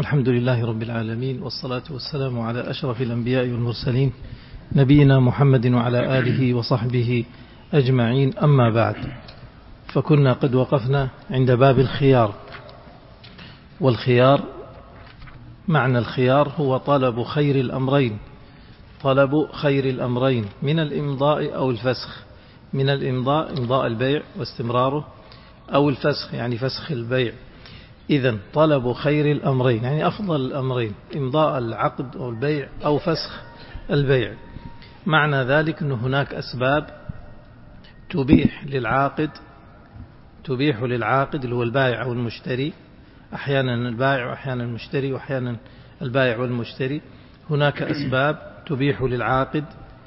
الحمد لله رب العالمين، والصلاة والسلام على أشرف الأنبياء والمرسلين نبينا محمد وعلى آله وصحبه أجمعين. أما بعد، فكنا قد وقفنا عند باب الخيار. والخيار، معنى الخيار هو طلب خير الأمرين، طلب خير الأمرين من الإمضاء أو الفسخ. من الإمضاء إمضاء البيع واستمراره، أو الفسخ يعني فسخ البيع. إذن طلب خير الأمرين يعني أفضل الأمرين، إمضاء العقد أو البيع أو فسخ البيع. معنى ذلك أن هناك أسباب تبيح للعاقد اللي هو البائع أو المشتري، أحيانا البائع وأحيانا المشتري وأحيانا البائع والمشتري. هناك أسباب تبيح للعاقد،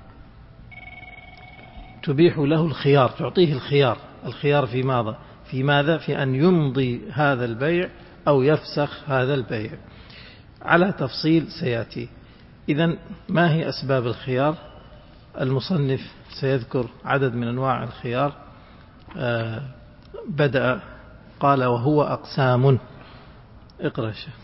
تبيح له الخيار، تعطيه الخيار في ماذا؟ في أن يمضي هذا البيع أو يفسخ هذا البيع، على تفصيل سيأتي. إذن ما هي أسباب الخيار؟ المصنف سيذكر عدد من أنواع الخيار. بدأ قال وهو أقسام. اقرأ الشيخ.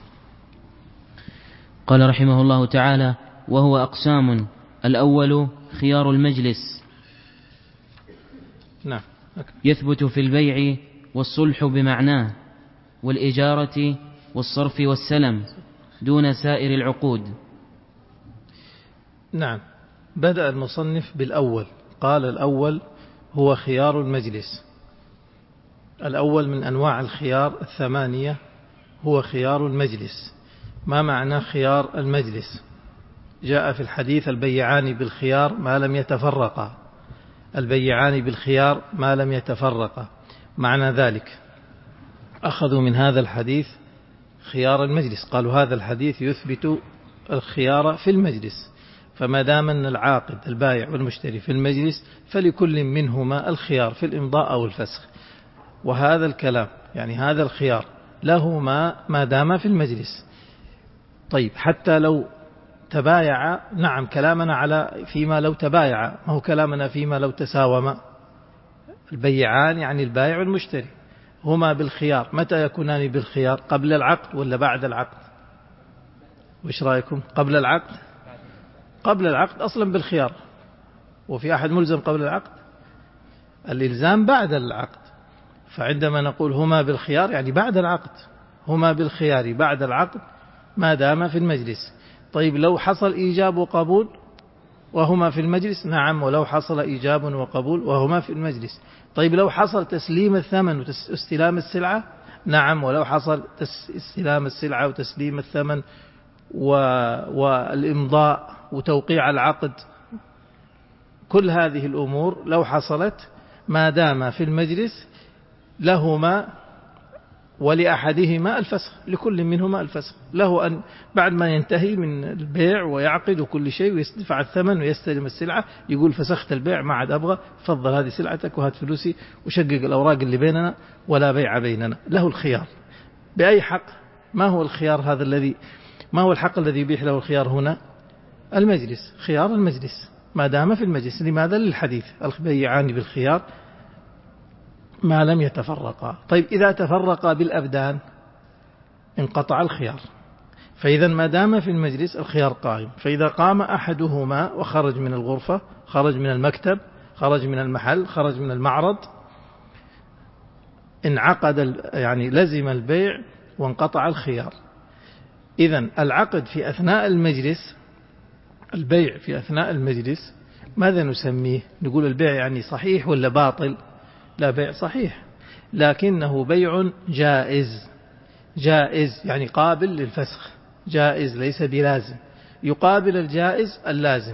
قال رحمه الله تعالى: وهو أقسام. الأول خيار المجلس، نعم، يثبت في البيع والصلح بمعناه، والإجارة والصرف والسلم دون سائر العقود. نعم. بدأ المصنف بالأول، قال الأول هو خيار المجلس. الأول من أنواع الخيار 8 هو خيار المجلس. ما معنى خيار المجلس؟ جاء في الحديث: البيعان بالخيار ما لم يتفرقا. البيعان بالخيار ما لم يتفرقا. معنى ذلك أخذوا من هذا الحديث خيار المجلس، قالوا هذا الحديث يثبت الخيار في المجلس، فما دام أن العاقد البائع والمشتري في المجلس فلكل منهما الخيار في الإمضاء أو الفسخ. وهذا الكلام يعني هذا الخيار له ما دام في المجلس. طيب، حتى لو تبايع، نعم كلامنا على فيما لو تبايع، ما هو كلامنا فيما لو تساوما. البيعان يعني البائع والمشتري هما بالخيار. متى يكونان بالخيار؟ قبل العقد ولا بعد العقد؟ وإيش رأيكم؟ قبل العقد. قبل العقد أصلا بالخيار، وفي أحد ملزم قبل العقد؟ الإلزام بعد العقد. فعندما نقول هما بالخيار يعني بعد العقد، هما بالخيار بعد العقد ما دام في المجلس. طيب، لو حصل إيجاب وقبول وهما في المجلس؟ نعم، ولو حصل إيجاب وقبول وهما في المجلس. طيب، لو حصل تسليم الثمن واستلام السلعة؟ نعم، ولو حصل استلام السلعة وتسليم الثمن والإمضاء وتوقيع العقد، كل هذه الأمور لو حصلت ما دام في المجلس لهما ولأحدهما الفسخ، لكل منهما الفسخ. له أن بعد ما ينتهي من البيع ويعقد وكل شيء ويدفع الثمن ويستلم السلعة يقول فسخت البيع، ما عاد أبغى، فضل هذه سلعتك وهات فلوسي وشقق الأوراق اللي بيننا ولا بيع بيننا. له الخيار بأي حق. ما هو الخيار هذا ما هو الحق الذي يبيح له الخيار هنا؟ المجلس، خيار المجلس ما دام في المجلس. لماذا؟ للحديث: البيعان بالخيار ما لم يتفرقا. طيب، إذا تفرقا بالأبدان انقطع الخيار. فإذا ما دام في المجلس الخيار قائم. فإذا قام أحدهما وخرج من الغرفة، خرج من المكتب، خرج من المحل، خرج من المعرض، انعقد يعني لزم البيع وانقطع الخيار. إذن العقد في أثناء المجلس، البيع في أثناء المجلس، ماذا نسميه؟ نقول البيع يعني صحيح ولا باطل؟ لا، بيع صحيح، لكنه بيع جائز. جائز يعني قابل للفسخ، جائز ليس بلازم، يقابل الجائز اللازم.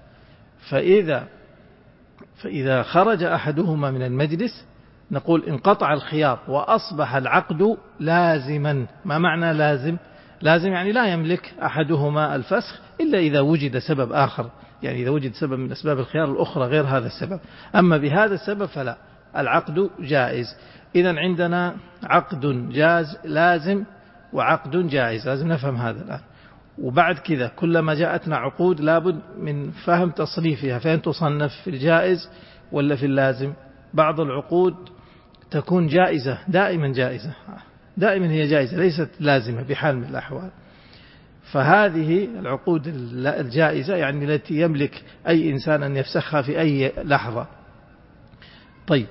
فإذا خرج أحدهما من المجلس نقول انقطع الخيار وأصبح العقد لازما. ما معنى لازم؟ لازم يعني لا يملك أحدهما الفسخ إلا إذا وجد سبب آخر، يعني إذا وجد سبب من أسباب الخيار الأخرى غير هذا السبب. أما بهذا السبب فلا، العقد جائز. إذن عندنا عقد جاز لازم وعقد جائز، لازم نفهم هذا الآن. وبعد كذا كلما جاءتنا عقود لابد من فهم تصنيفها، فين تصنف، في الجائز ولا في اللازم؟ بعض العقود تكون جائزة، دائما جائزة، دائما هي جائزة ليست لازمة بحال من الأحوال. فهذه العقود الجائزة يعني التي يملك أي إنسان أن يفسخها في أي لحظة. طيب،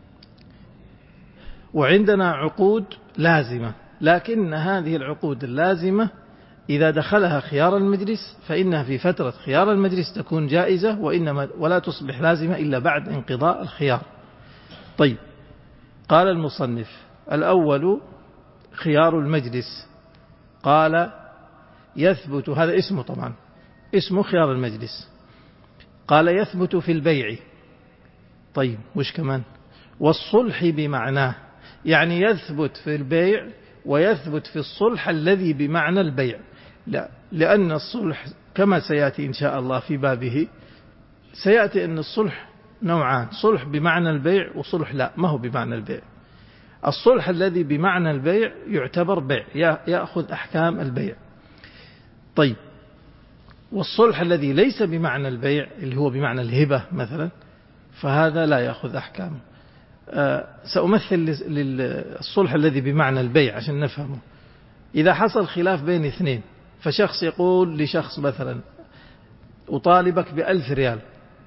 وعندنا عقود لازمة، لكن هذه العقود اللازمة إذا دخلها خيار المجلس فإنها في فترة خيار المجلس تكون جائزة، ولا تصبح لازمة إلا بعد انقضاء الخيار. طيب، قال المصنف: الأول خيار المجلس. قال: يثبت، هذا اسمه طبعا، اسمه خيار المجلس. قال: يثبت في البيع. طيب، وش كمان؟ والصلح بمعناه، يعني يثبت في البيع ويثبت في الصلح الذي بمعنى البيع. لا، لأن الصلح كما سيأتي إن شاء الله في بابه، سيأتي أن الصلح نوعان: صلح بمعنى البيع وصلح لا ما هو بمعنى البيع. الصلح الذي بمعنى البيع يعتبر بيع، يأخذ أحكام البيع. طيب، والصلح الذي ليس بمعنى البيع اللي هو بمعنى الهبة مثلا فهذا لا يأخذ أحكامه. سأمثل للصلح الذي بمعنى البيع عشان نفهمه. إذا حصل خلاف بين اثنين، فشخص يقول لشخص مثلا: أطالبك ب1000 ريال،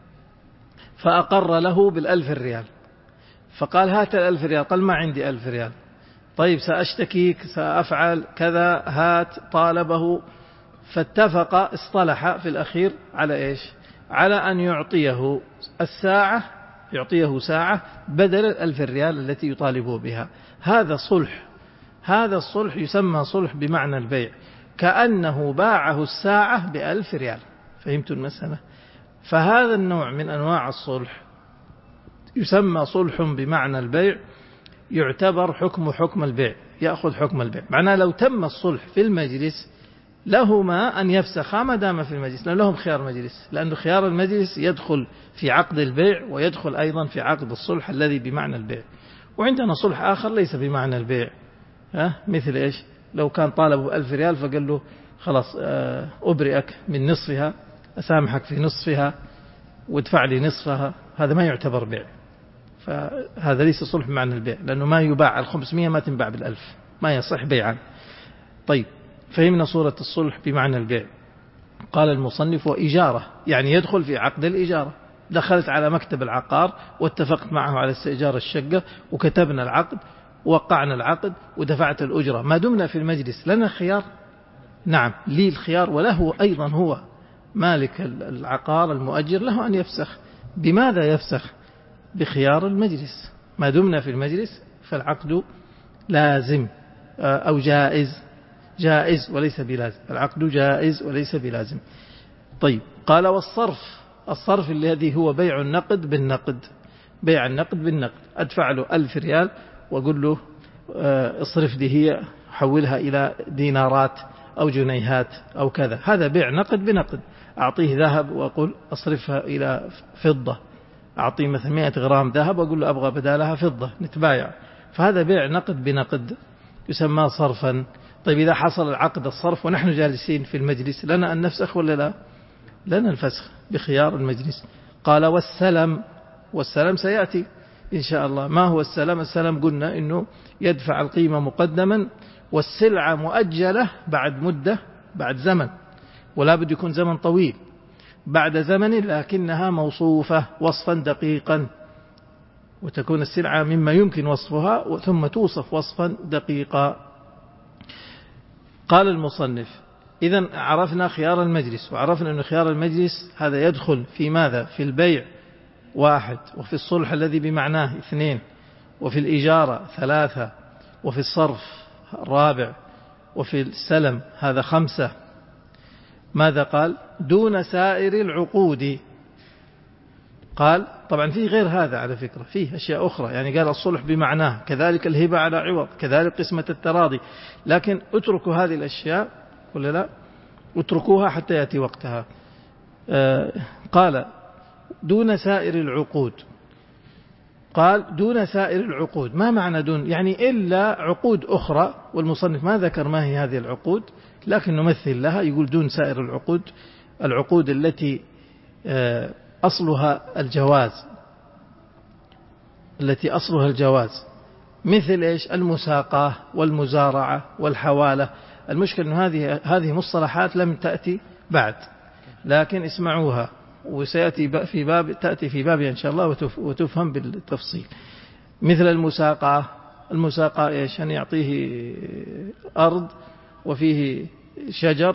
فأقر له ب1000 ريال، فقال: هات 1000 ريال. قال: ما عندي 1000 ريال. طيب، سأشتكيك، سأفعل كذا، هات. طالبه، فاتفق، اصطلح في الأخير على إيش؟ على أن يعطيه الساعة، يعطيه ساعة بدل 1000 ريال التي يطالبه بها. هذا صلح، هذا الصلح يسمى صلح بمعنى البيع، كأنه باعه الساعة ب1000 ريال. فهمتوا المسألة؟ فهذا النوع من أنواع الصلح يسمى صلح بمعنى البيع، يعتبر حكم البيع، يأخذ حكم البيع. معناه لو تم الصلح في المجلس لهما أن يفسخا ما دام في المجلس، لأن لهم خيار مجلس، لأن خيار المجلس يدخل في عقد البيع ويدخل أيضا في عقد الصلح الذي بمعنى البيع. وعندنا صلح آخر ليس بمعنى البيع، مثل إيش؟ لو كان طالبه 1000 ريال فقال له: خلاص أبرئك من نصفها، أسامحك في نصفها وادفع لي نصفها، هذا ما يعتبر بيع. فهذا ليس صلح بمعنى البيع، لأنه ما يباع 500 ما تنباع 1000، ما يصح بيعا. طيب، فهمنا صورة الصلح بمعنى البيع. قال المصنف: وإجارة، يعني يدخل في عقد الإجارة. دخلت على مكتب العقار واتفقت معه على استئجار الشقة وكتبنا العقد ووقعنا العقد ودفعت الأجرة، ما دمنا في المجلس لنا خيار. نعم، لي الخيار، وله أيضا هو مالك العقار المؤجر له أن يفسخ. بماذا يفسخ؟ بخيار المجلس. ما دمنا في المجلس فالعقد لازم أو جائز وليس بلازم. العقد جائز وليس بلازم. طيب، قال: والصرف، الصرف الذي هو بيع النقد بالنقد. بيع النقد بالنقد، أدفع له 1000 ريال وأقول له: اصرف لي هي، حولها إلى دينارات أو جنيهات أو كذا. هذا بيع نقد بنقد. أعطيه ذهب وأقول: أصرفها إلى فضة. أعطيه مثلا 100 غرام ذهب وأقول له: أبغى بدالها فضة، نتبايع. فهذا بيع نقد بنقد يسمى صرفا. طيب، إذا حصل العقد الصرف ونحن جالسين في المجلس لنا أن نفسخ ولا لا؟ لنا الفسخ بخيار المجلس. قال: والسلم، والسلم سيأتي إن شاء الله. ما هو السلم؟ السلم قلنا إنه يدفع القيمة مقدما والسلعة مؤجلة بعد مدة، بعد زمن، ولا بد يكون زمن طويل، بعد زمن لكنها موصوفة وصفا دقيقا، وتكون السلعة مما يمكن وصفها ثم توصف وصفا دقيقا. قال المصنف: إذن عرفنا خيار المجلس، وعرفنا أن خيار المجلس هذا يدخل في ماذا؟ في البيع 1، وفي الصلح الذي بمعناه 2، وفي الإجارة 3، وفي الصرف 4، وفي السلم هذا 5. ماذا قال؟ دون سائر العقود. قال طبعا فيه غير هذا على فكرة، فيه أشياء أخرى، يعني قال الصلح بمعناه، كذلك الهبة على عوض، كذلك قسمة التراضي، لكن اتركوا هذه الأشياء ولا لا؟ اتركوها حتى يأتي وقتها. قال دون سائر العقود. قال دون سائر العقود، ما معنى دون؟ يعني إلا عقود أخرى، والمصنف ما ذكر ما هي هذه العقود، لكن نمثل لها. يقول دون سائر العقود، العقود التي أصلها الجواز، التي أصلها الجواز، مثل إيش؟ المساقاة والمزارعة والحوالة. المشكلة أن هذه مصطلحات لم تأتي بعد، لكن اسمعوها وسيأتي تأتي في باب إن شاء الله وتفهم بالتفصيل. مثل المساقة. المساقة إيش؟ أن يعطيه أرض وفيه شجر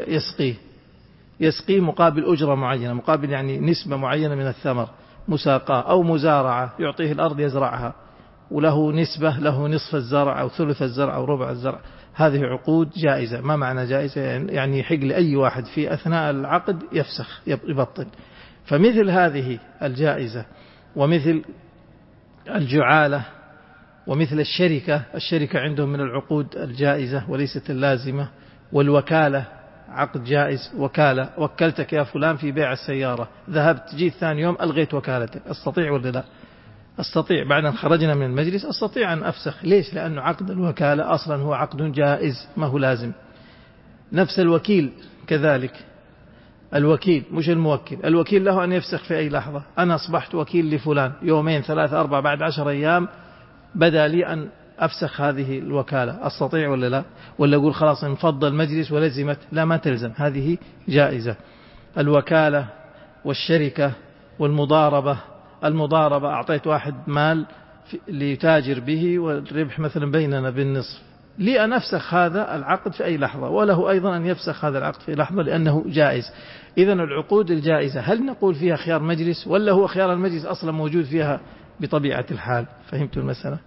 يسقيه مقابل أجرة معينة، مقابل يعني نسبة معينة من الثمر، مساقة. أو مزارعة، يعطيه الأرض يزرعها وله نسبة، له نصف الزرع أو ثلث الزرع أو ربع الزرع. هذه عقود جائزة. ما معنى جائزة؟ يعني يحق لأي واحد في أثناء العقد يفسخ يبطل. فمثل هذه الجائزة، ومثل الجعالة، ومثل الشركة عندهم من العقود الجائزة وليست اللازمة. والوكالة عقد جائز، وكالة، وكلتك يا فلان في بيع السيارة، ذهبت جيت ثاني يوم ألغيت وكالتك، أستطيع ولا لا؟ أستطيع. بعد أن خرجنا من المجلس أستطيع أن أفسخ. ليش؟ لأنه عقد الوكالة أصلا هو عقد جائز، ما هو لازم. نفس الوكيل كذلك. الوكيل مش الموكل، الوكيل له أن يفسخ في أي لحظة. أنا أصبحت وكيل لفلان، يومين 3 4 بعد 10 أيام بدأ لي أن أفسخ هذه الوكالة، أستطيع ولا لا؟ ولا أقول خلاص انفض المجلس ولزمت؟ لا، ما تلزم، هذه جائزة. الوكالة والشركة والمضاربة. المضاربة أعطيت واحد مال ليتاجر به والربح مثلا بيننا بالنصف، لي أن أفسخ هذا العقد في أي لحظة، وله أيضا أن يفسخ هذا العقد في لحظة لأنه جائز. إذن العقود الجائزة هل نقول فيها خيار مجلس، ولا هو خيار المجلس أصلا موجود فيها بطبيعة الحال؟ فهمتوا المسألة؟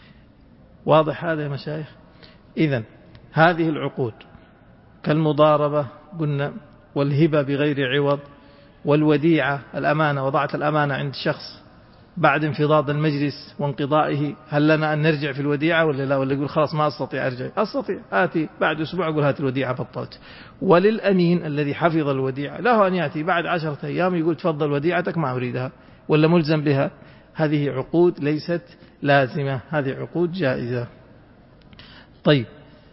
واضح هذا يا مشايخ؟ إذن هذه العقود كالمضاربة قلنا، والهبة بغير عوض، والوديعة الأمانة، وضعت الأمانة عند شخص بعد انفضاض المجلس وانقضائه، هل لنا أن نرجع في الوديعة ولا لا؟ ولا يقول خلاص ما أستطيع أرجع؟ أستطيع، آتي بعد أسبوع أقول هات الوديعة بطلت. وللأمين الذي حفظ الوديعة له أن يأتي بعد 10 أيام يقول تفضل وديعتك ما أريدها، ولا ملزم بها. هذه عقود ليست لازمة، هذه عقود جائزة. طيب،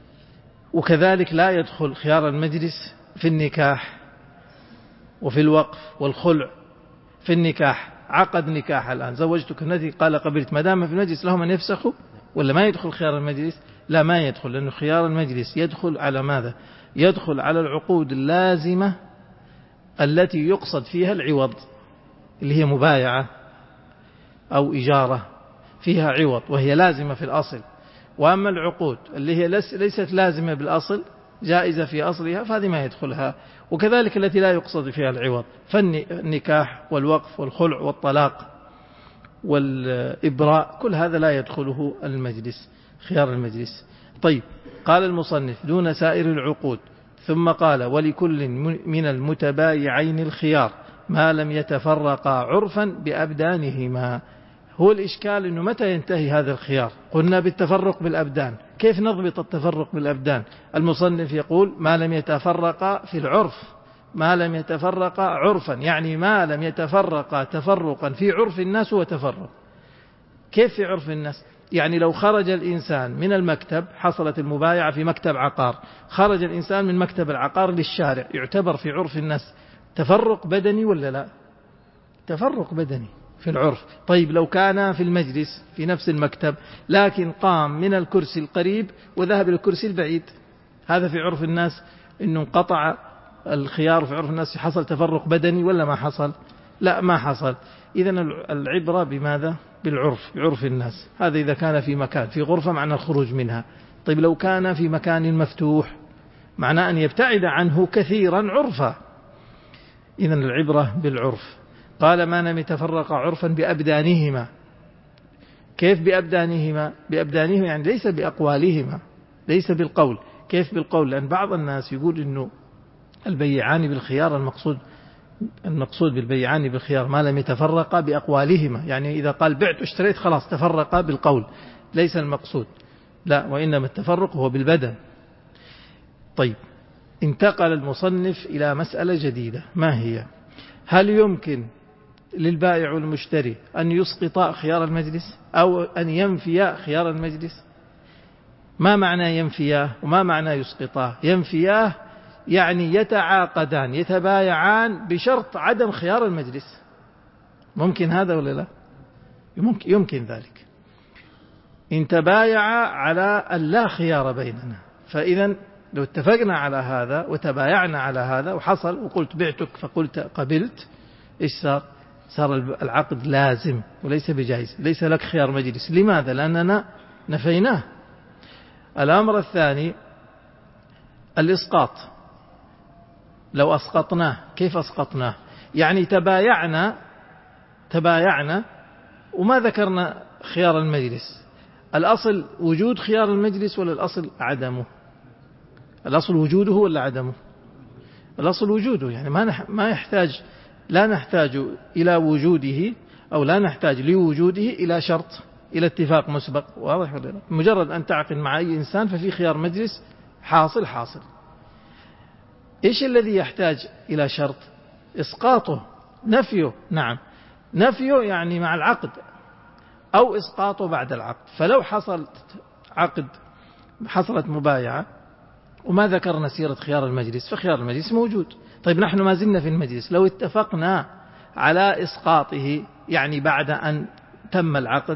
وكذلك لا يدخل خيار المجلس في النكاح وفي الوقف والخلع. في النكاح، عقد نكاح الآن، زوجتك ابنتي، قال قبلت، ما دام في المجلس لهم أن يفسخوا ولا ما يدخل خيار المجلس؟ لا، ما يدخل، لأنه خيار المجلس يدخل على ماذا؟ يدخل على العقود اللازمة التي يقصد فيها العوض، اللي هي مبايعة أو إجارة فيها عوض وهي لازمة في الأصل. وأما العقود اللي هي ليست لازمة بالأصل، جائزة في أصلها، فهذه ما يدخلها. وكذلك التي لا يقصد فيها العوض، فالنكاح والوقف والخلع والطلاق والإبراء، كل هذا لا يدخله المجلس، خيار المجلس. طيب، قال المصنف دون سائر العقود، ثم قال ولكل من المتبايعين الخيار ما لم يتفرقا عرفا بأبدانهما. هو الإشكال أنه متى ينتهي هذا الخيار؟ قلنا بالتفرق بالأبدان. كيف نضبط التفرق بالأبدان؟ المصنف يقول ما لم يتفرقا في العرف، ما لم يتفرقا عرفا، يعني ما لم يتفرقا تفرقا في عرف الناس وتفرق. كيف في عرف الناس؟ يعني لو خرج الإنسان من المكتب، حصلت المبايعة في مكتب عقار، خرج الإنسان من مكتب العقار للشارع، يعتبر في عرف الناس تفرق بدني ولا لا؟ تفرق بدني في العرف. طيب، لو كان في المجلس في نفس المكتب لكن قام من الكرسي القريب وذهب إلى الكرسي البعيد، هذا في عرف الناس إنه انقطع الخيار، في عرف الناس حصل تفرق بدني ولا ما حصل؟ لا، ما حصل. إذن العبرة بماذا؟ بالعرف، بعرف الناس. هذا إذا كان في مكان، في غرفة معنى الخروج منها. طيب، لو كان في مكان مفتوح معنى أن يبتعد عنه كثيرا عرفا. إذن العبرة بالعرف. قال ما لم يتفرق عرفا بأبدانهما. كيف بأبدانهما؟ بأبدانهما يعني ليس بأقوالهما، ليس بالقول. كيف بالقول؟ لأن بعض الناس يقول إنه البيعان بالخيار، المقصود بالبيعان بالخيار ما لم يتفرقا بأقوالهما، يعني إذا قال بعت واشتريت خلاص تفرقا بالقول، ليس المقصود، لا، وإنما التفرق هو بالبدن. طيب، انتقل المصنف إلى مسألة جديدة، ما هي؟ هل يمكن للبائع والمشتري أن يسقطا خيار المجلس أو أن ينفيا خيار المجلس؟ ما معنى ينفياه وما معنى يسقطاه؟ ينفياه يعني يتعاقدان، يتبايعان بشرط عدم خيار المجلس. ممكن هذا ولا لا؟ يمكن ذلك. إن تبايع على أن لا خيار بيننا، فإذا لو اتفقنا على هذا وتبايعنا على هذا وحصل وقلت بعتك فقلت قبلت، إيش صار؟ صار العقد لازم وليس بجائز، ليس لك خيار مجلس. لماذا؟ لأننا نفيناه. الأمر الثاني الإسقاط. لو أسقطناه، كيف أسقطناه؟ يعني تبايعنا وما ذكرنا خيار المجلس. الأصل وجود خيار المجلس ولا الأصل عدمه؟ الأصل وجوده ولا عدمه؟ الأصل وجوده، يعني ما يحتاج، لا نحتاج إلى وجوده أو لا نحتاج لوجوده إلى شرط، إلى اتفاق مسبق. واضح ولا لا؟ مجرد أن تعقد مع أي إنسان ففي خيار مجلس حاصل. إيش الذي يحتاج إلى شرط؟ إسقاطه، نفيه. نعم، نفيه يعني مع العقد أو إسقاطه بعد العقد. فلو حصلت مبايعة وما ذكرنا سيرة خيار المجلس فخيار المجلس موجود. طيب نحن ما زلنا في المجلس، لو اتفقنا على إسقاطه يعني بعد أن تم العقد،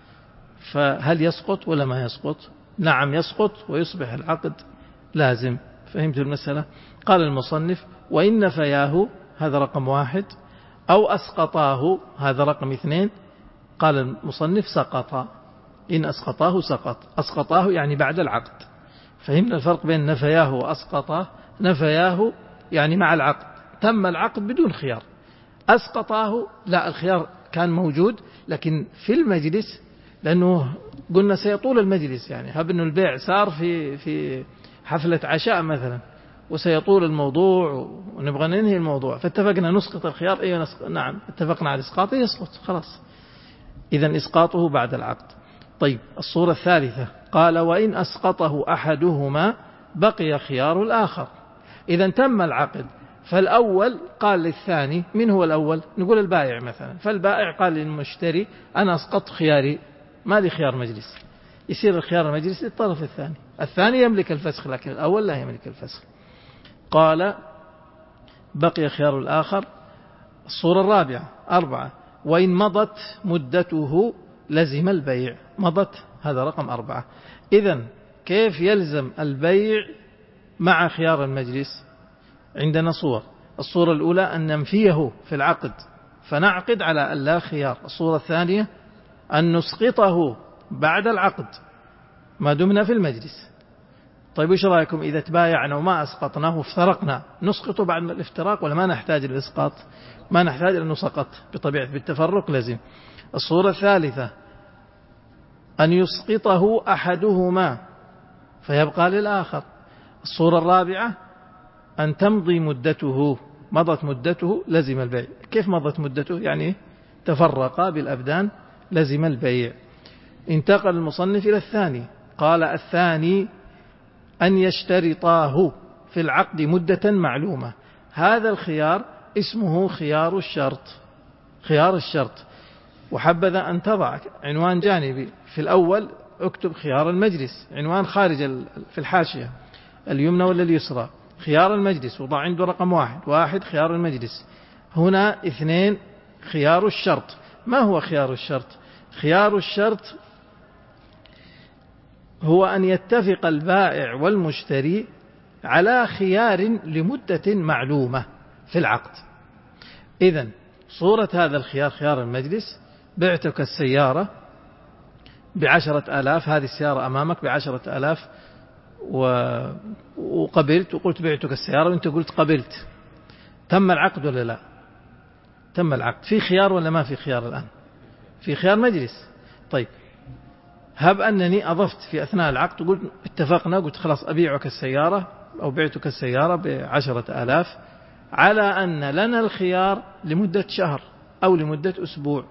فهل يسقط ولا ما يسقط؟ نعم يسقط ويصبح العقد لازم. فهمت المسألة؟ قال المصنف: وإن نفياه، هذا رقم 1، أو أسقطاه، هذا رقم 2. قال المصنف: سقط. إن أسقطاه سقط. أسقطاه يعني بعد العقد. فهمنا الفرق بين نفياه وأسقطاه؟ نفياه يعني مع العقد، تم العقد بدون خيار. أسقطاه لا، الخيار كان موجود لكن في المجلس، لأنه قلنا سيطول المجلس. يعني هب أن البيع صار في حفلة عشاء مثلا وسيطول الموضوع ونبغى ننهي الموضوع، فاتفقنا نسقط الخيار. أيوة نعم، اتفقنا على إسقاطه، يسقط خلاص. إذن إسقاطه بعد العقد. طيب الصورة الثالثة قال: وإن أسقطه أحدهما بقي خيار الآخر. إذا تم العقد، فالأول قال للثاني، من هو الأول؟ نقول البائع مثلا. فالبائع قال للمشتري: أنا أسقطت خياري، ما لي خيار مجلس. يصير الخيار المجلس للطرف الثاني. الثاني يملك الفسخ لكن الأول لا يملك الفسخ. قال: بقي خيار الآخر. الصورة الرابعة 4: وإن مضت مدته لزم البيع. مضت، هذا رقم 4. إذن كيف يلزم البيع مع خيار المجلس؟ عندنا صور. الصورة الأولى أن ننفيه في العقد فنعقد على أن لا خيار. الصورة الثانية أن نسقطه بعد العقد ما دمنا في المجلس. طيب وش رأيكم إذا تبايعنا وما أسقطناه وافترقنا، نسقطه بعد الافتراق ولا ما نحتاج للإسقاط؟ ما نحتاج لأنه سقط بطبيعة، بالتفرق لازم. الصورة الثالثة أن يسقطه أحدهما فيبقى للآخر. الصورة الرابعة أن تمضي مدته، مضت مدته لزم البيع. كيف مضت مدته؟ يعني تفرق بالأبدان لزم البيع. انتقل المصنف إلى الثاني. قال: الثاني أن يشترطاه في العقد مدة معلومة. هذا الخيار اسمه خيار الشرط. خيار الشرط. وحبذا أن تضع عنوان جانبي في الأول، اكتب خيار المجلس، عنوان خارج في الحاشية اليمنى ولا اليسرى، خيار المجلس، وضع عنده رقم 1 خيار المجلس. هنا 2 خيار الشرط. ما هو خيار الشرط؟ خيار الشرط هو أن يتفق البائع والمشتري على خيار لمدة معلومة في العقد. إذن صورة هذا الخيار خيار المجلس: بعتك السيارة ب10,000، هذه السيارة أمامك ب10,000 وقبلت وقلت بعتك السيارة وانت قلت قبلت. تم العقد ولا لا؟ تم العقد. في خيار ولا ما في خيار الآن؟ في خيار مجلس. طيب هب أنني أضفت في أثناء العقد وقلت اتفقنا، قلت خلاص أبيعك السيارة أو بعتك السيارة ب10,000 على أن لنا الخيار لمدة شهر أو لمدة أسبوع.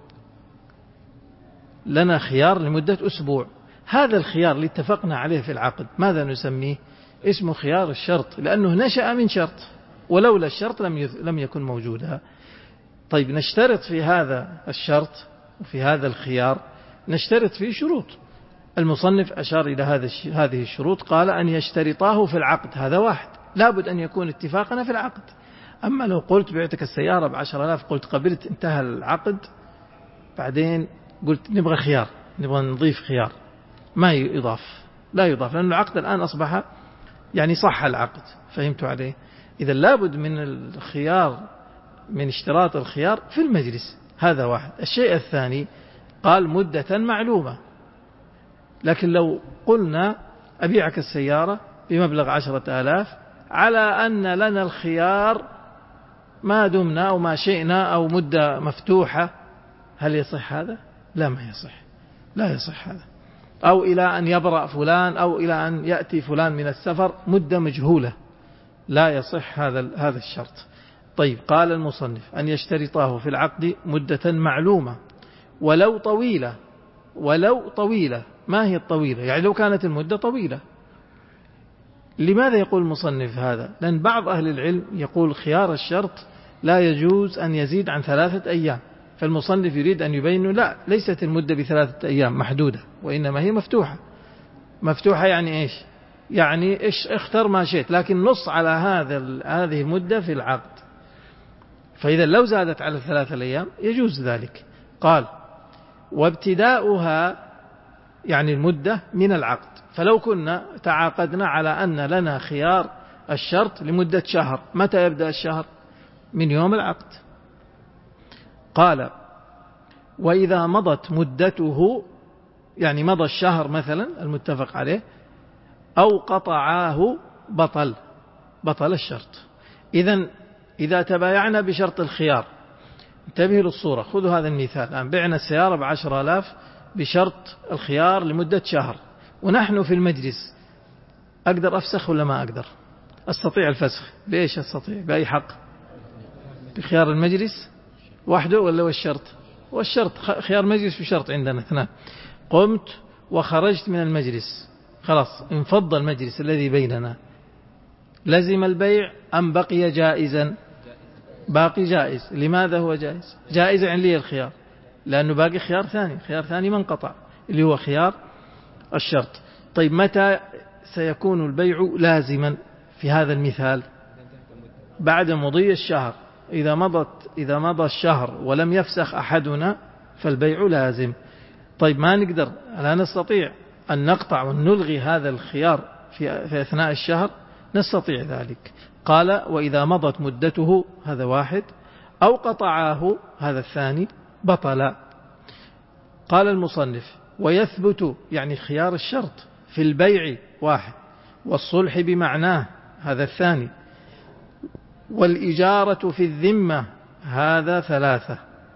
لنا خيار لمدة أسبوع. هذا الخيار اللي اتفقنا عليه في العقد ماذا نسميه؟ اسمه خيار الشرط، لأنه نشأ من شرط، ولولا الشرط لم يكن موجودا. طيب نشترط في هذا الشرط وفي هذا الخيار، نشترط فيه شروط. المصنف أشار إلى هذه الشروط، قال: أن يشترطاه في العقد. هذا واحد، لابد أن يكون اتفاقنا في العقد. أما لو قلت بعتك السيارة ب10,000 قلت قبلت، انتهى العقد، بعدين قلت نبغى خيار، نبغى نضيف خيار، ما يضاف، لا يضاف، لأن العقد الآن أصبح يعني صح العقد. فهمت عليه؟ إذا لابد من الخيار، من اشتراط الخيار في المجلس. هذا واحد. الشيء الثاني قال مدة معلومة، لكن لو قلنا أبيعك السيارة بمبلغ 10,000 على أن لنا الخيار ما دمنا أو ما شئنا أو مدة مفتوحة، هل يصح هذا؟ لا، ما يصح، لا يصح هذا. أو إلى أن يبرأ فلان، أو إلى أن يأتي فلان من السفر، مدة مجهولة، لا يصح هذا الشرط. طيب، قال المصنف أن يشترطاه في العقد مدة معلومة ولو طويلة. ولو طويلة، ما هي الطويلة؟ يعني لو كانت المدة طويلة. لماذا يقول المصنف هذا؟ لأن بعض أهل العلم يقول خيار الشرط لا يجوز أن يزيد عن 3 أيام، فالمصنف يريد أن يبين لا، ليست المدة ب3 أيام محدودة، وإنما هي مفتوحة. مفتوحة يعني إيش؟ يعني اختر ما شئت، لكن نص على هذه المدة في العقد. فإذا لو زادت على 3 أيام يجوز ذلك. قال وابتداؤها يعني المدة من العقد. فلو كنا تعاقدنا على أن لنا خيار الشرط لمدة شهر، متى يبدأ الشهر؟ من يوم العقد. قال وإذا مضت مدته، يعني مضى الشهر مثلا المتفق عليه، أو قطعاه بطل الشرط. إذا تبايعنا بشرط الخيار، انتبهوا للصورة، خذوا هذا المثال الآن. بعنا السيارة ب10,000 بشرط الخيار لمدة شهر، ونحن في المجلس. أقدر أفسخ ولا ما أقدر؟ أستطيع الفسخ. بإيش أستطيع؟ بأي حق؟ بخيار المجلس وحده ولا والشرط؟ والشرط. خيار مجلس وشرط عندنا 2. قمت وخرجت من المجلس، خلاص انفض المجلس الذي بيننا، لزم البيع أم بقي جائزا؟ باقي جائز. لماذا هو جائز؟ جائز عن لي الخيار، لأنه باقي خيار ثاني ما انقطع، اللي هو خيار الشرط. طيب، متى سيكون البيع لازما في هذا المثال؟ بعد مضي الشهر. إذا مضى الشهر ولم يفسخ أحدنا فالبيع لازم. طيب، ما نقدر، لا نستطيع أن نقطع ونلغي هذا الخيار في أثناء الشهر؟ نستطيع ذلك. قال وإذا مضت مدته، هذا واحد، أو قطعاه، هذا الثاني، بطل. قال المصنف ويثبت، يعني خيار الشرط في البيع 1، والصلح بمعناه، هذا الثاني، والإجارة في الذمة، هذا 3،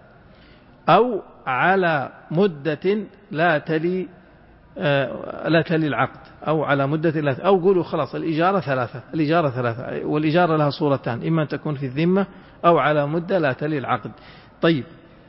أو على مدة لا تلي العقد، أو على مدة لا، أو قولوا خلاص الإجارة 3، والإجارة لها صورتان، إما تكون في الذمة أو على مدة لا تلي العقد. طيب،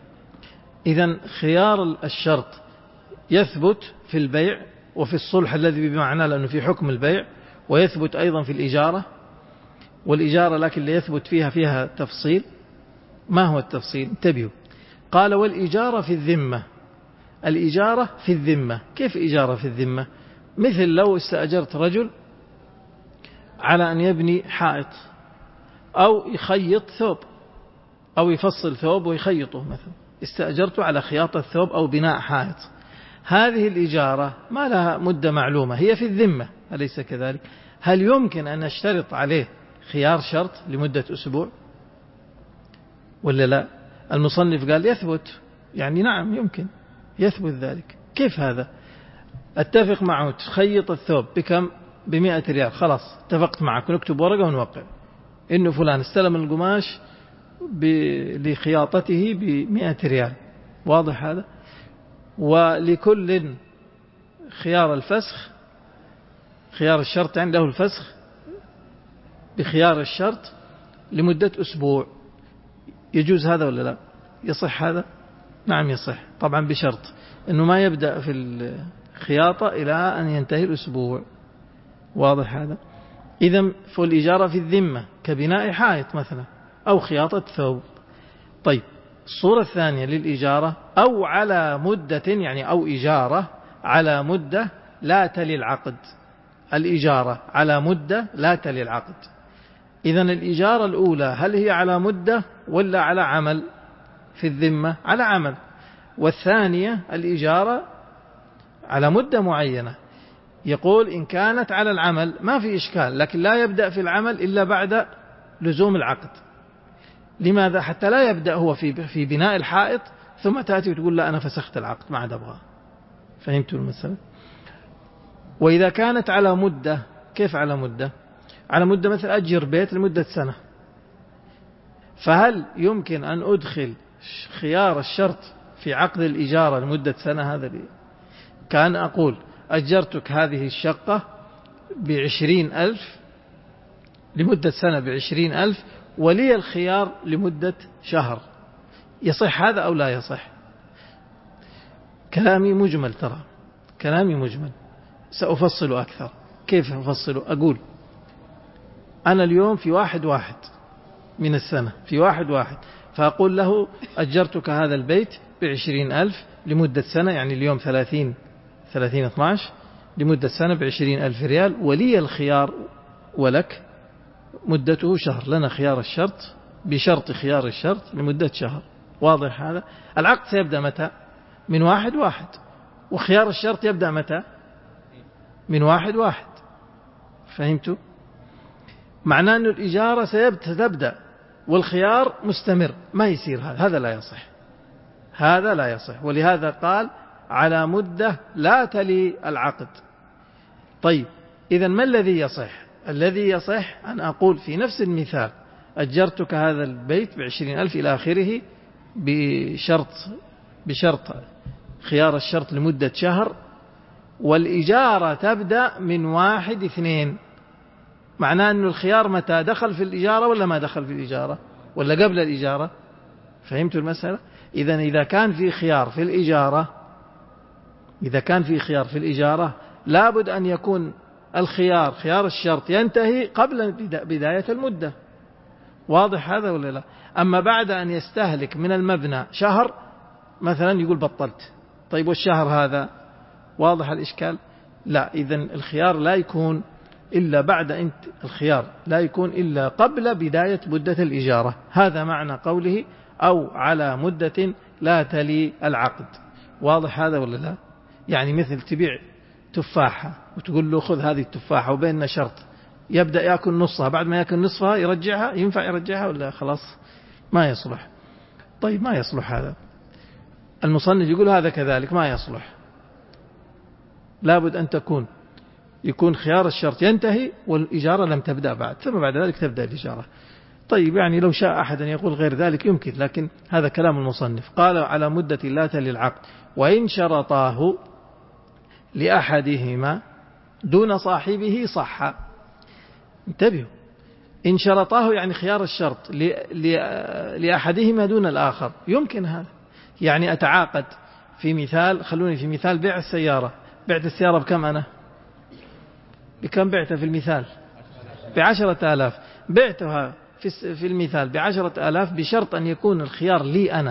إذن خيار الشرط يثبت في البيع وفي الصلح الذي بمعنى، لأنه في حكم البيع، ويثبت أيضا في الإجارة. والإجارة لكن اللي يثبت فيها تفصيل. ما هو التفصيل؟ انتبهوا. قال والإجارة في الذمة. الإجارة في الذمة، كيف إجارة في الذمة؟ مثل لو استأجرت رجل على أن يبني حائط، أو يخيط ثوب، أو يفصل ثوب ويخيطه مثلا، استأجرته على خياطة ثوب أو بناء حائط. هذه الإجارة ما لها مدة معلومة، هي في الذمة، أليس كذلك؟ هل يمكن أن نشترط عليه خيار شرط لمدة أسبوع ولا لا؟ المصنف قال يثبت، يعني نعم يمكن يثبت ذلك. كيف هذا؟ اتفق معه تخيط الثوب بكم؟ ب100 ريال. خلاص اتفقت معك، نكتب ورقة ونوقع إنه فلان استلم القماش لخياطته ب100 ريال. واضح هذا؟ ولكل خيار الفسخ، خيار الشرط عنده الفسخ بخيار الشرط لمدة أسبوع. يجوز هذا ولا لا؟ يصح هذا؟ نعم يصح، طبعا بشرط أنه ما يبدأ في الخياطة إلى أن ينتهي الأسبوع. واضح هذا؟ إذن فالإجارة في الذمة كبناء حائط مثلا، أو خياطة ثوب. طيب، الصورة الثانية للإجارة أو على مدة، يعني أو إجارة على مدة لا تلي العقد. الإجارة على مدة لا تلي العقد. إذن الإجارة الأولى هل هي على مدة ولا على عمل؟ في الذمة على عمل. والثانية الإجارة على مدة معينة. يقول إن كانت على العمل ما في إشكال، لكن لا يبدأ في العمل إلا بعد لزوم العقد. لماذا؟ حتى لا يبدأ هو في بناء الحائط ثم تأتي وتقول لا أنا فسخت العقد ما عاد أبغى. فهمتوا المسألة؟ وإذا كانت على مدة، كيف على مدة؟ على مدة مثل أجر بيت لمدة سنة، فهل يمكن أن أدخل خيار الشرط في عقد الإجارة لمدة سنة؟ هذا كان أقول أجرتك هذه الشقة ب20,000 لمدة سنة ب20,000 ولي الخيار لمدة شهر، يصح هذا أو لا يصح؟ كلامي مجمل، ترى كلامي مجمل، سأفصل أكثر. كيف أفصل؟ أقول أنا اليوم في 1/1 من السنة، في 1/1، فأقول له أجرتك هذا البيت ب20,000 لمدة سنة، يعني اليوم 30/12 لمدة سنة ب20,000 ريال، ولي الخيار ولك مدته شهر، لنا خيار الشرط بشرط خيار الشرط لمدة شهر. واضح هذا؟ العقد سيبدأ متى؟ من 1/1، وخيار الشرط يبدأ متى؟ من 1/1. فهمتوا؟ معناه أن الإجارة ستبدأ والخيار مستمر، ما يصير هذا لا يصح، هذا لا يصح. ولهذا قال على مدة لا تلي العقد. طيب إذن ما الذي يصح؟ الذي يصح أن أقول في نفس المثال أجرتك هذا البيت ب20,000 إلى آخره بشرط خيار الشرط لمدة شهر، والإجارة تبدأ من 1/2. معناه أن الخيار متى دخل في الإجارة ولا ما دخل في الإجارة ولا قبل الإجارة؟ فهمتوا المسألة؟ إذن إذا كان في خيار في الإجارة، إذا كان في خيار في الإجارة لابد أن يكون الخيار خيار الشرط ينتهي قبل بداية المدة. واضح هذا ولا لا؟ أما بعد أن يستهلك من المبنى شهر مثلا يقول بطلت، طيب والشهر هذا؟ واضح الإشكال؟ لا، إذن الخيار لا يكون إلا بعد الخيار لا يكون إلا قبل بداية مدة الإجارة. هذا معنى قوله أو على مدة لا تلي العقد. واضح هذا ولا لا؟ يعني مثل تبيع تفاحة وتقول له خذ هذه التفاحة وبيننا شرط، يبدأ يأكل نصها، بعد ما يأكل نصفها يرجعها، ينفع يرجعها ولا خلاص ما يصلح؟ طيب ما يصلح هذا. المصنف يقول هذا كذلك ما يصلح، لابد أن يكون خيار الشرط ينتهي والإجارة لم تبدأ بعد، ثم بعد ذلك تبدأ الإجارة. طيب يعني لو شاء أحد أن يقول غير ذلك يمكن، لكن هذا كلام المصنف. قال على مدة لا تلي العقد، وإن شرطاه لأحدهما دون صاحبه صح. انتبهوا، إن شرطاه يعني خيار الشرط لأحدهما دون الآخر، يمكن هذا. يعني أتعاقد في مثال، خلوني في مثال بيع السيارة، بعت السيارة بكم أنا؟ بكم بعتها في المثال؟ ب10,000. بعتها في المثال ب10,000 بشرط أن يكون الخيار لي أنا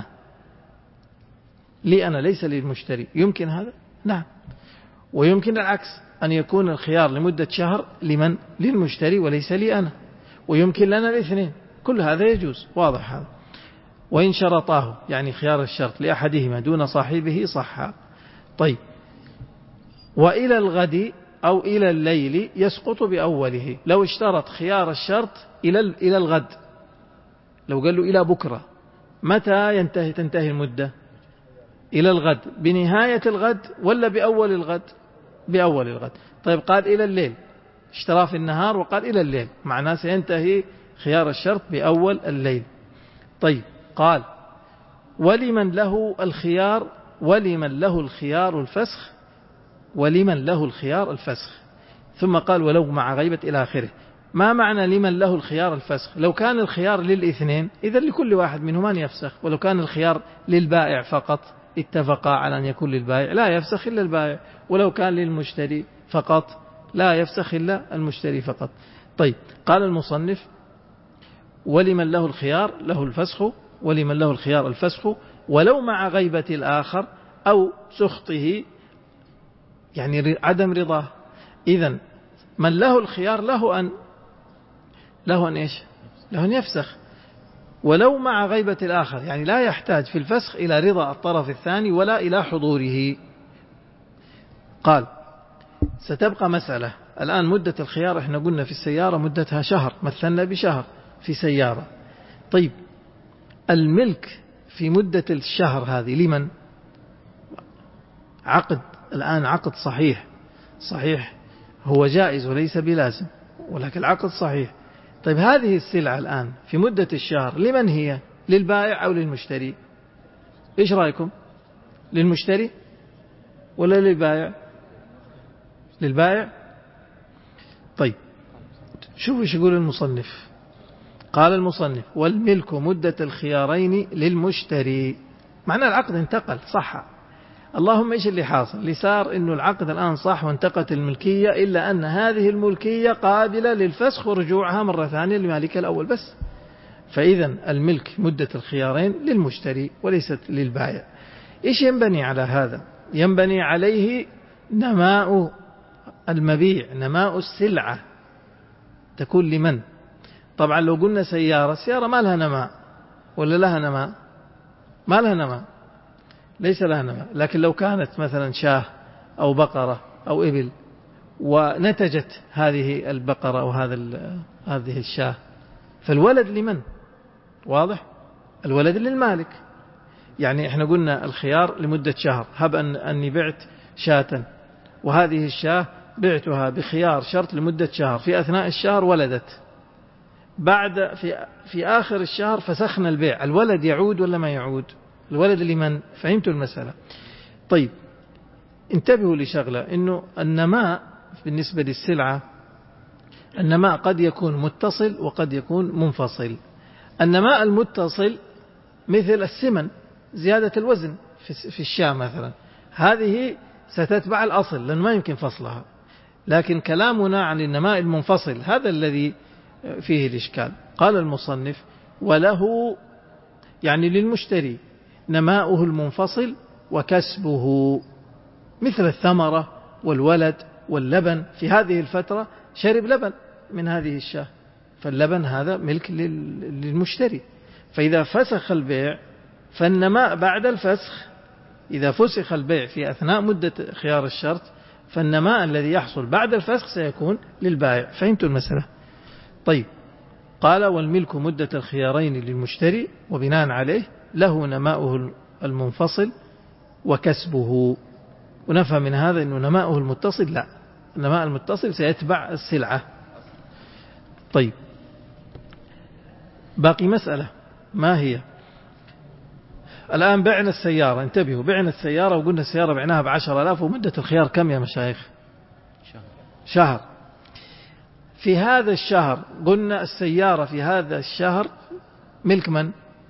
ليس للمشتري. يمكن هذا؟ نعم. ويمكن العكس، أن يكون الخيار لمدة شهر لمن؟ للمشتري وليس لي أنا، ويمكن لنا الاثنين، كل هذا يجوز. واضح هذا؟ وإن شرطاه يعني خيار الشرط لأحدهما دون صاحبه صح. طيب، وإلى الغد أو إلى الليل يسقط بأوله. لو اشترط خيار الشرط إلى الغد، لو قال له إلى بكرة، متى تنتهي المدة؟ إلى الغد، بنهاية الغد ولا بأول الغد؟ بأول الغد. طيب قال إلى الليل، اشترى في النهار وقال إلى الليل، معناه سينتهي خيار الشرط بأول الليل. طيب قال ولمن له الخيار الفسخ، ولمن له الخيار الفسخ. ثم قال ولو مع غيبة إلى آخره. ما معنى لمن له الخيار الفسخ؟ لو كان الخيار للاثنين إذا لكل واحد منهما أن يفسخ، ولو كان الخيار للبائع فقط اتفقا على أن يكون للبائع لا يفسخ إلا البائع، ولو كان للمشتري فقط لا يفسخ إلا المشتري فقط. طيب قال المصنف ولمن له الخيار له الفسخ، ولمن له الخيار الفسخ ولو مع غيبة الآخر أو سخطه، يعني عدم رضاه. إذن من له الخيار له أن إيش؟ له أن يفسخ، ولو مع غيبة الآخر، يعني لا يحتاج في الفسخ إلى رضا الطرف الثاني ولا إلى حضوره. قال ستبقى مسألة. الآن مدة الخيار احنا قلنا في السيارة مدتها شهر، مثلنا بشهر في سيارة. طيب الملك في مدة الشهر هذه لمن؟ عقد الآن، عقد صحيح هو جائز وليس بلازم، ولكن العقد صحيح. طيب هذه السلعة الآن في مدة الشهر لمن هي؟ للبائع أو للمشتري؟ إيش رأيكم؟ للمشتري ولا للبائع؟ للبائع. طيب شوفوا ايش يقول المصنف. قال المصنف: والملك مدة الخيارين للمشتري. معنى العقد انتقل صح، اللهم ايش اللي حاصل؟ اللي صار انه العقد الآن صح وانتقلت الملكية، إلا أن هذه الملكية قابلة للفسخ ورجوعها مرة ثانية لمالك الأول بس. فإذا الملك مدة الخيارين للمشتري وليست للبائع. ايش ينبني على هذا؟ ينبني عليه نماء المبيع، نماء السلعة تكون لمن؟ طبعا لو قلنا سيارة، السيارة ما لها نماء ولا لها نماء؟ ما لها نماء، ليس لها نماء. لكن لو كانت مثلا شاة أو بقرة أو إبل ونتجت هذه البقرة أو هذه الشاة، فالولد لمن؟ واضح؟ الولد للمالك. يعني احنا قلنا الخيار لمدة شهر. هب أني بعت شاة، وهذه الشاة بعتها بخيار شرط لمدة شهر، في أثناء الشهر ولدت، بعد في آخر الشهر فسخنا البيع، الولد يعود ولا ما يعود؟ الولد لمن؟ فهمتوا المسألة؟ طيب انتبهوا لشغلة، إنه النماء بالنسبة للسلعة، النماء قد يكون متصل وقد يكون منفصل. النماء المتصل مثل السمن، زيادة الوزن في الشاة مثلا، هذه ستتبع الأصل لأنه ما يمكن فصلها. لكن كلامنا عن النماء المنفصل هذا الذي فيه الإشكال. قال المصنف: وله يعني للمشتري نماؤه المنفصل وكسبه، مثل الثمرة والولد واللبن. في هذه الفترة شرب لبن من هذه الشاة، فاللبن هذا ملك للمشتري. فإذا فسخ البيع فالنماء بعد الفسخ، إذا فسخ البيع في أثناء مدة خيار الشرط، فالنماء الذي يحصل بعد الفسخ سيكون للبائع. فهمتوا المسألة؟ طيب قال: والملك مدة الخيارين للمشتري، وبناء عليه له نماؤه المنفصل وكسبه. ونفهم من هذا أنه نماؤه المتصل لا، النماء المتصل سيتبع السلعة. طيب باقي مسألة، ما هي؟ الآن بعنا السيارة، انتبهوا، بعنا السيارة وقلنا السيارة بعناها ب10,000، ومدة الخيار كم يا مشايخ؟ شهر. في هذا الشهر قلنا السيارة في هذا الشهر ملك من؟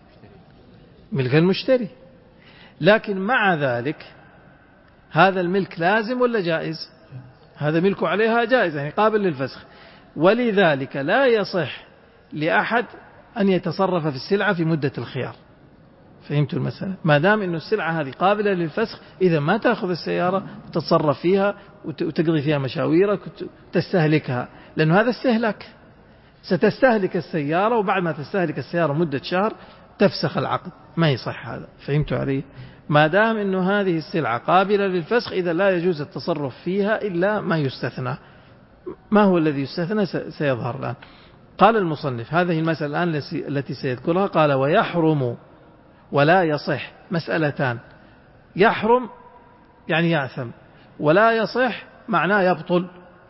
ملك المشتري. لكن مع ذلك هذا الملك لازم ولا جائز؟ هذا ملكه عليها جائز، يعني قابل للفسخ. ولذلك لا يصح لأحد أن يتصرف في السلعة في مدة الخيار. فهمتوا المسألة؟ ما دام أن السلعة هذه قابلة للفسخ، إذا ما تأخذ السيارة وتتصرف فيها وتقضي فيها مشاويرك وتستهلكها، لأنه هذا استهلاك. ستستهلك السيارة، وبعد ما تستهلك السيارة مدة شهر تفسخ العقد، ما يصح هذا. فهمتوا علي؟ ما دام أنه هذه السلعة قابلة للفسخ، إذا لا يجوز التصرف فيها إلا ما يستثنى. ما هو الذي يستثنى سيظهر الآن. قال المصنف: هذه المسألة الآن التي سيذكرها. قال: ويحرم ولا يصح. مسألتان: يحرم يعني يأثم، ولا يصح معناه يبطل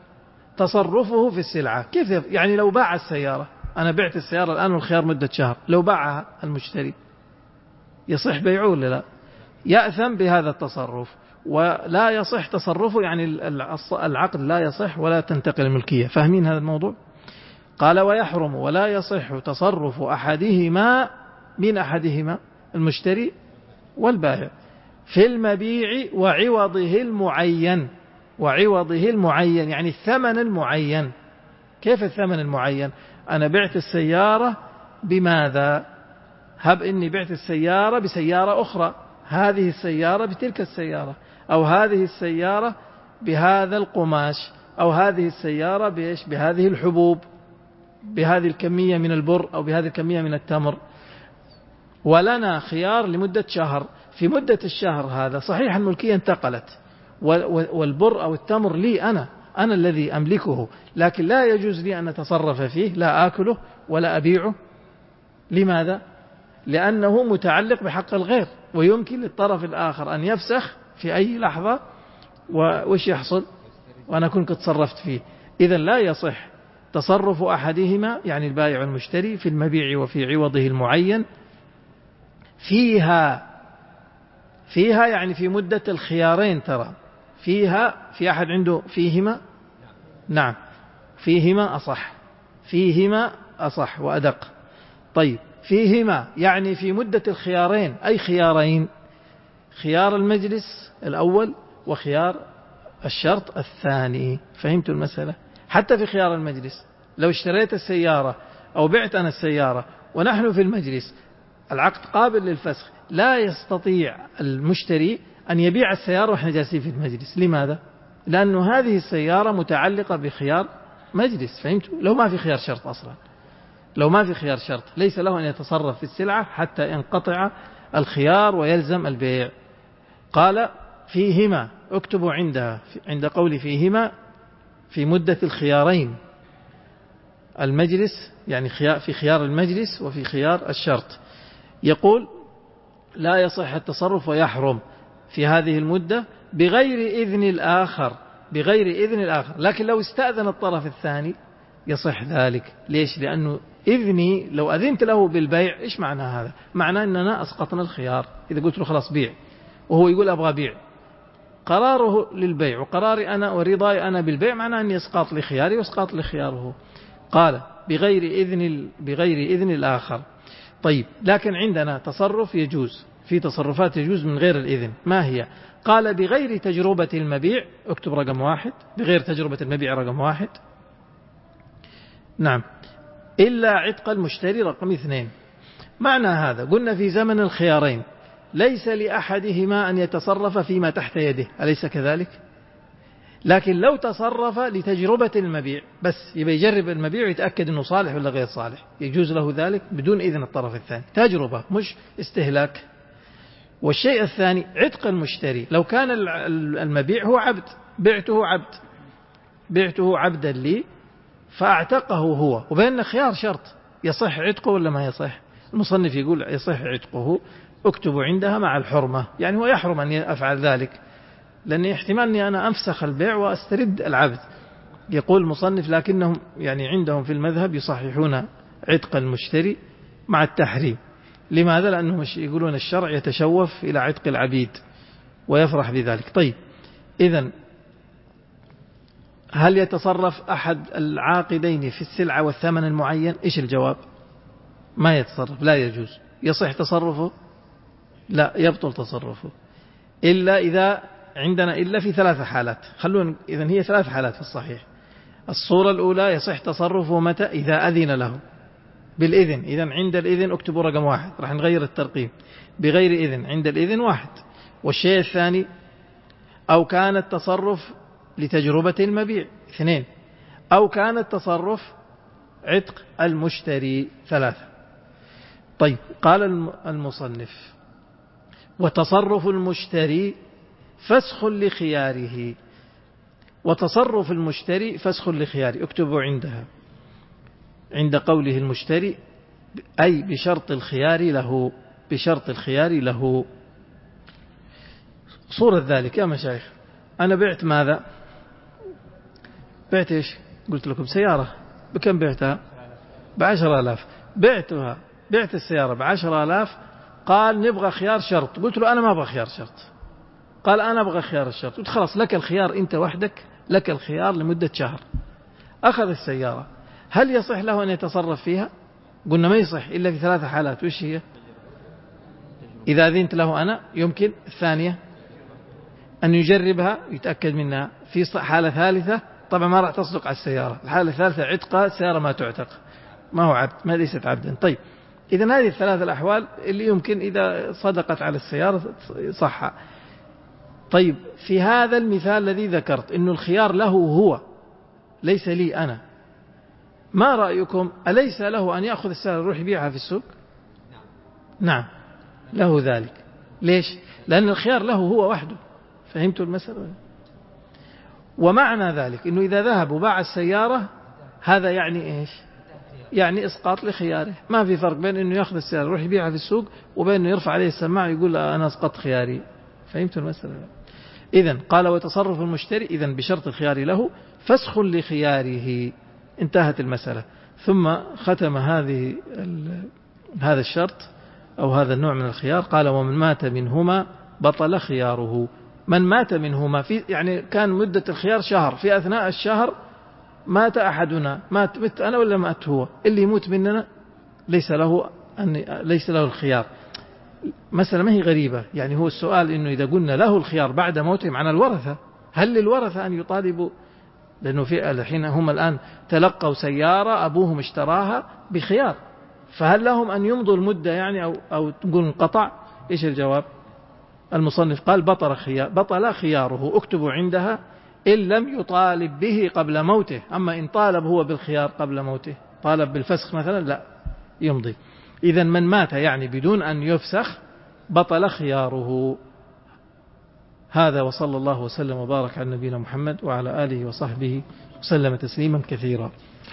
تصرفه في السلعة. كيف يعني؟ لو باع السيارة، أنا بعت السيارة الآن والخيار مدة شهر، لو باعها المشتري يصح بيعه ولا لا؟ يأثم بهذا التصرف، ولا يصح تصرفه، يعني العقد لا يصح ولا تنتقل الملكية. فاهمين هذا الموضوع؟ قال: ويحرم ولا يصح تصرف أحدهما، من أحدهما؟ المشتري والبائع، في المبيع وعوضه المعين. وعوضه المعين يعني الثمن المعين. كيف الثمن المعين؟ أنا بعت السيارة بماذا؟ هب إني بعت السيارة بسيارة أخرى، هذه السيارة بتلك السيارة، أو هذه السيارة بهذا القماش، أو هذه السيارة بهذه الحبوب، بهذه الكمية من البر، أو بهذه الكمية من التمر. ولنا خيار لمدة شهر. في مدة الشهر هذا صحيح الملكية انتقلت، والبر أو التمر لي أنا الذي أملكه، لكن لا يجوز لي أن أتصرف فيه، لا آكله ولا أبيعه. لماذا؟ لأنه متعلق بحق الغير، ويمكن للطرف الآخر أن يفسخ في أي لحظة وش يحصل وأنا كنت تصرفت فيه. إذن لا يصح تصرف أحدهما، يعني البائع والمشتري، في المبيع وفي عوضه المعين فيها يعني في مدة الخيارين. ترى فيها، في أحد عنده فيهما؟ نعم، فيهما أصح وأدق. طيب فيهما يعني في مدة الخيارين، أي خيارين؟ خيار المجلس الأول وخيار الشرط الثاني. فهمت المسألة؟ حتى في خيار المجلس لو اشتريت السيارة أو بعت أنا السيارة ونحن في المجلس، العقد قابل للفسخ، لا يستطيع المشتري أن يبيع السيارة وإحنا جالسين في المجلس. لماذا؟ لأنه هذه السيارة متعلقة بخيار مجلس. فهمت؟ لو ما في خيار شرط أصلا، لو ما في خيار شرط ليس له أن يتصرف في السلعة حتى ينقطع الخيار ويلزم البيع. قال فيهما، اكتبوا عند قول فيهما في مدة الخيارين، المجلس يعني في خيار المجلس وفي خيار الشرط. يقول لا يصح التصرف ويحرم في هذه المدة بغير إذن الآخر، لكن لو استأذن الطرف الثاني يصح ذلك. ليش؟ لأنه إذني لو أذنت له بالبيع، إيش معنى هذا؟ معناه أننا أسقطنا الخيار. إذا قلت له خلاص بيع وهو يقول أبغى بيع، قراره للبيع وقراري أنا ورضاي أنا بالبيع معناه أني إسقاط لخياري وإسقاط لخياره. قال بغير إذن الآخر. طيب لكن عندنا تصرف يجوز، في تصرفات يجوز من غير الإذن. ما هي؟ قال بغير تجربة المبيع، اكتب رقم 1، بغير تجربة المبيع رقم 1. نعم، إلا عتق المشتري رقم 2. معنى هذا قلنا في زمن الخيارين ليس لأحدهما أن يتصرف فيما تحت يده، أليس كذلك؟ لكن لو تصرف لتجربة المبيع، بس يبي يجرب المبيع ويتأكد أنه صالح ولا غير صالح، يجوز له ذلك بدون إذن الطرف الثاني، تجربة مش استهلاك. والشيء الثاني عتق المشتري، لو كان المبيع هو عبد، بعته عبدا لي فاعتقه هو، وبين خيار شرط، يصح عتقه ولا ما يصح؟ المصنف يقول يصح عتقه، اكتبوا عندها مع الحرمة، يعني هو يحرم أن أفعل ذلك لأن احتمال أني أنا أفسخ البيع وأسترد العبد. يقول المصنف لكنهم يعني عندهم في المذهب يصححون عتق المشتري مع التحريم. لماذا؟ لأنهم يقولون الشرع يتشوف إلى عتق العبيد ويفرح بذلك. طيب إذن هل يتصرف أحد العاقدين في السلعة والثمن المعين؟ إيش الجواب؟ ما يتصرف، لا يجوز. يصح تصرفه؟ لا، يبطل تصرفه إلا إذا عندنا إلا في 3 حالات. خلونا إذن هي 3 حالات في الصحيح. الصورة الأولى يصح تصرفه متى؟ إذا أذن له بالإذن. إذن عند الإذن اكتبوا رقم 1، راح نغير الترقيم. بغير إذن عند الإذن 1. والشيء الثاني أو كان التصرف لتجربة المبيع 2، أو كان التصرف عتق المشتري 3. طيب قال المصنف وتصرف المشتري فسخ لخياره، وتصرف المشتري فسخ لخياره، اكتبوا عندها عند قوله المشتري أي بشرط الخيار له. صورة ذلك يا مشايخ، أنا بعت ماذا؟ بعت إيش؟ قلت لكم سيارة، بكم بعتها؟ ب10,000. بعت السيارة ب10,000. قال نبغى خيار شرط، قلت له أنا ما أبغى خيار شرط. قال أنا أبغى خيار الشرط. قلت خلاص لك الخيار، أنت وحدك لك الخيار لمدة شهر. أخذ السيارة، هل يصح له أن يتصرف فيها؟ قلنا ما يصح إلا في 3 حالات. وش هي؟ إذا أذنت له أنا يمكن. الثانية أن يجربها يتأكد منها. في حالة ثالثة طبعا ما راح تصدق على السيارة. الحالة الثالثة عتقها، السيارة ما تعتق، ما هو عبد، ما ليست عبدا. طيب إذن هذه ال3 الأحوال اللي يمكن إذا صدقت على السيارة صح. طيب في هذا المثال الذي ذكرت إنه الخيار له هو ليس لي أنا، ما رأيكم؟ أليس له أن يأخذ السيارة يروح يبيعها في السوق؟ نعم له ذلك. ليش؟ لأن الخيار له هو وحده. فهمتوا المسألة؟ ومعنى ذلك أنه إذا ذهب وباع السيارة هذا يعني إيش؟ يعني إسقاط لخياره. ما في فرق بين أنه يأخذ السيارة يروح يبيعها في السوق وبين أنه يرفع عليه السماعة ويقول أنا أسقط خياري. فهمت المسألة؟ إذن قال وتصرف المشتري إذن بشرط الخيار له فسخ لخياره. انتهت المسألة. ثم ختم هذا الشرط أو هذا النوع من الخيار قال ومن مات منهما بطل خياره. من مات منهما يعني كان مدة الخيار شهر، في أثناء الشهر مات أحدنا، مت أنا ولا مات هو، اللي يموت مننا ليس له الخيار. مسألة ما هي غريبة، يعني هو السؤال إنه إذا قلنا له الخيار بعد موتهم عن الورثة، هل للورثة أن يطالبوا؟ لأنه في الحين هم الآن تلقوا سيارة أبوهم اشتراها بخيار، فهل لهم أن يمضوا المدة يعني أو تقول انقطع؟ إيش الجواب؟ المصنف قال بطل خياره، اكتبوا عندها إن لم يطالب به قبل موته. أما إن طالب هو بالخيار قبل موته، طالب بالفسخ مثلا، لا يمضي. إذن من مات يعني بدون أن يفسخ بطل خياره. هذا وصلى الله وسلم وبارك على نبينا محمد وعلى آله وصحبه وسلم تسليما كثيرا.